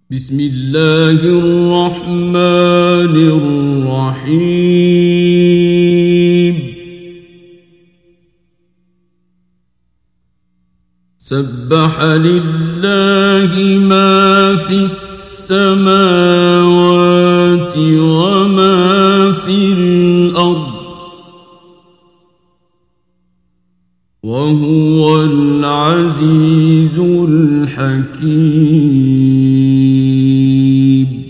بسم الله الرحمن الرحيم سبح لله ما في السماوات وما في الأرض وهو العزيز الحكيم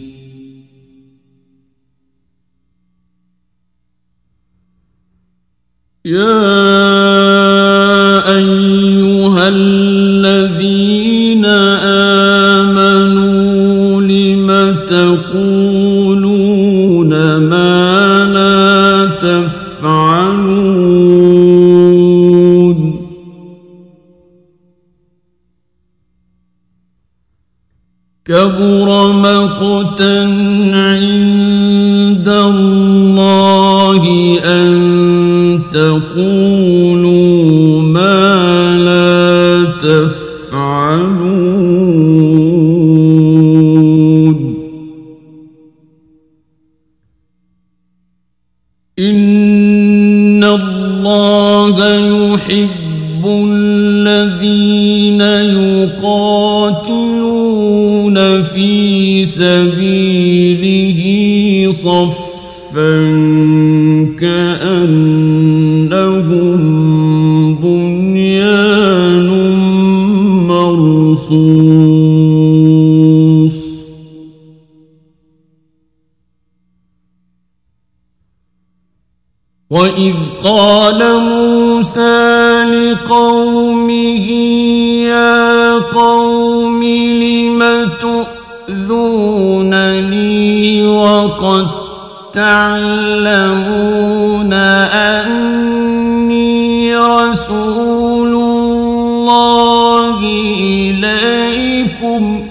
يا أيها الذين آمنوا لم تقولون ما لا تفعلون كبر مقتا عند الله أن تقولوا ما لا تفعلون إن الله يحب الذين يقاتلون في سبيله صفا كأنهم بنيان مرصوص وإذ قال موسى لقومه يا قوم لم تؤذونني وقد تعلمون أني رسول الله إليكم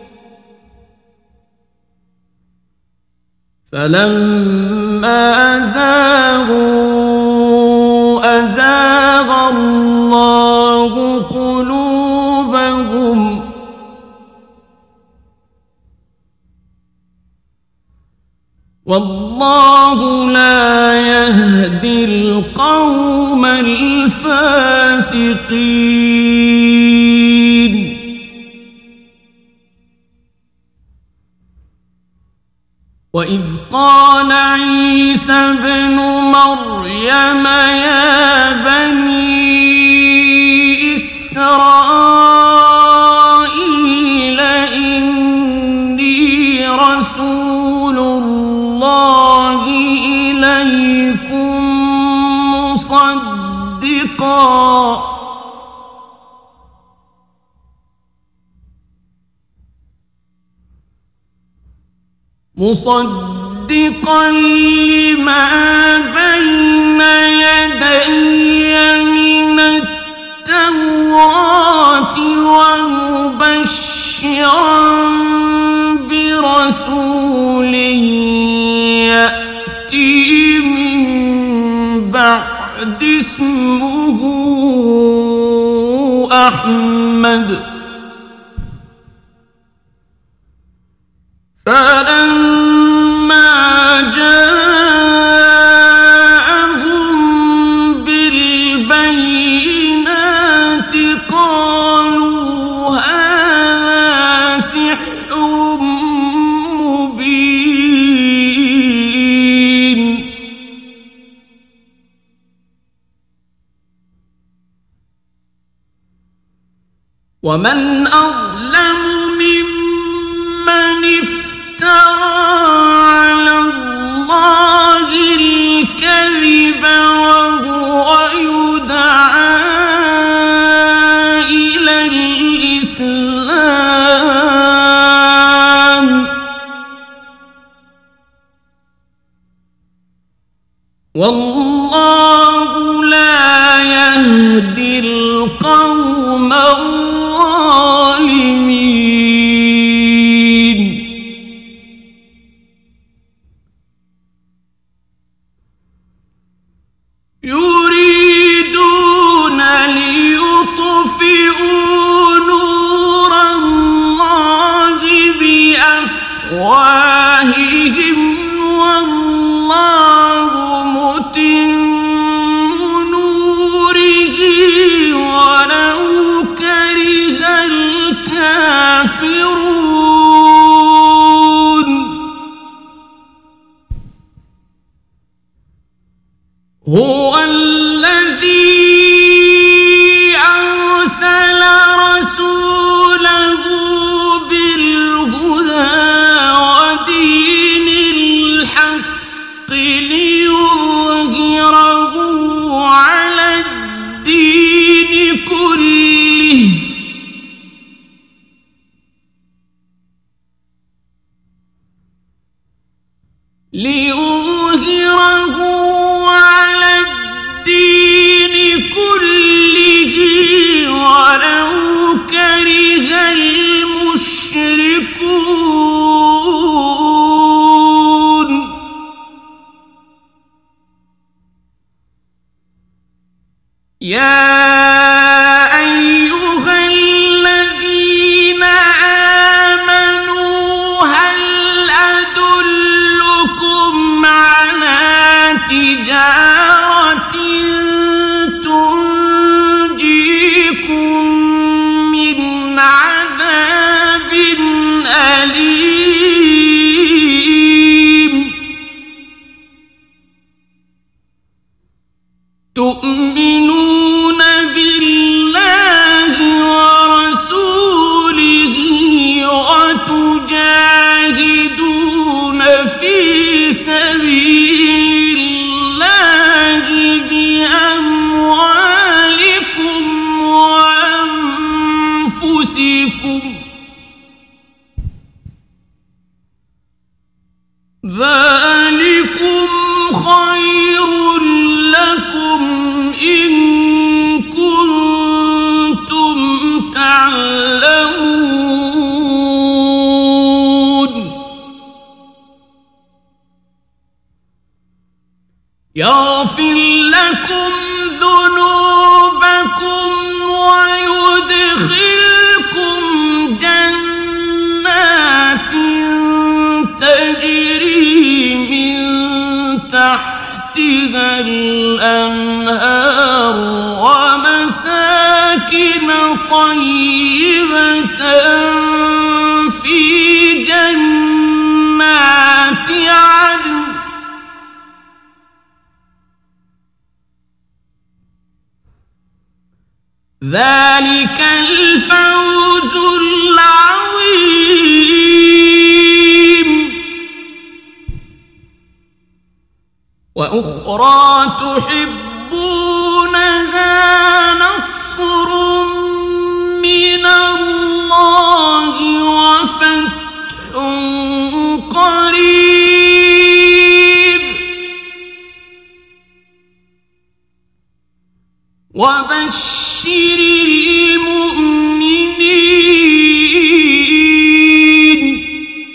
فلما أزاغ الله قلوبهم والله لا يهدي القوم الفاسقين وإذ قال عيسى ابن مريم يا بني إسرائيل إني رسول الله إليكم مصدقا لما بين يدي من التوراة ومبشرا برسول يأتي من بعد اسمه أحمد فلما جاءهم بالبينات قالوا هذا سحر مبين ومن أظلم ممن على الله الكذب وهو يدعى إلى الإسلام والله لا يهدي القوم الظالمين يريدون ليطفئوا نور الله بأفواههم بأفواههم والله متم نوره ولو كره الكافرون هو الذي أرسل رسوله بالهدى ودين الحق ليظهره على الدين كله ولو كره المشركون يا أيها الذين آمنوا هل أدلكم على تجارة تنجيكم من عذاب أليم تؤمنون بالله ورسوله وتجاهدون في سبيل الله بأموالكم وأنفسكم ذلكم خير لكم إن كنتم تعلمون يغفر لكم ذنوبكم ويدخلكم جنات تجري من تحتها الأنهار ومساكن طيبة في جنات عدن ذلك الفوز العظيم وأخرى تحبونها نصر من الله وفتح قريب وبشر المؤمنين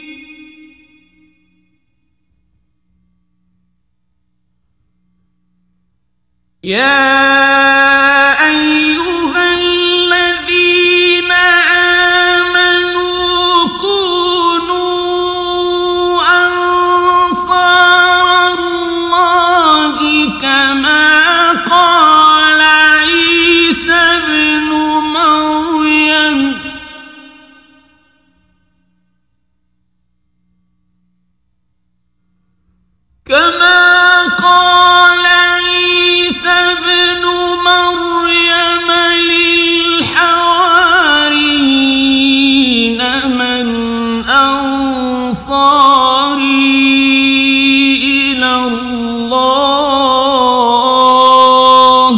يا أيها الذين آمنوا كونوا أنصار الله كما قال عيسى ابن مريم للحواريين من أنصاري إلى الله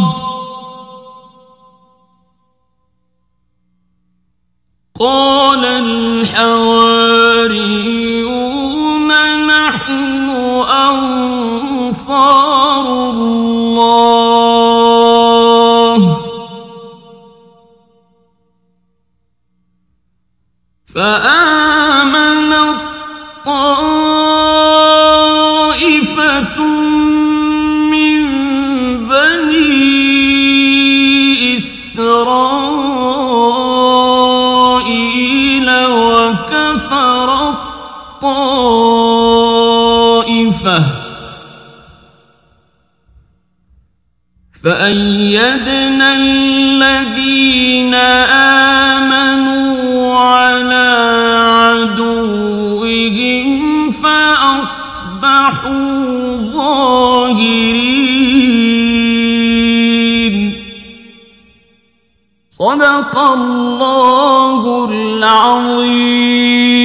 قال الحواريون نحن أنصار الله فآمنت طائفة من بني إسرائيل وكفرت طائفة فأيدنا الذين آمنوا على عدوهم فأصبحوا ظاهرين. صدق الله العظيم.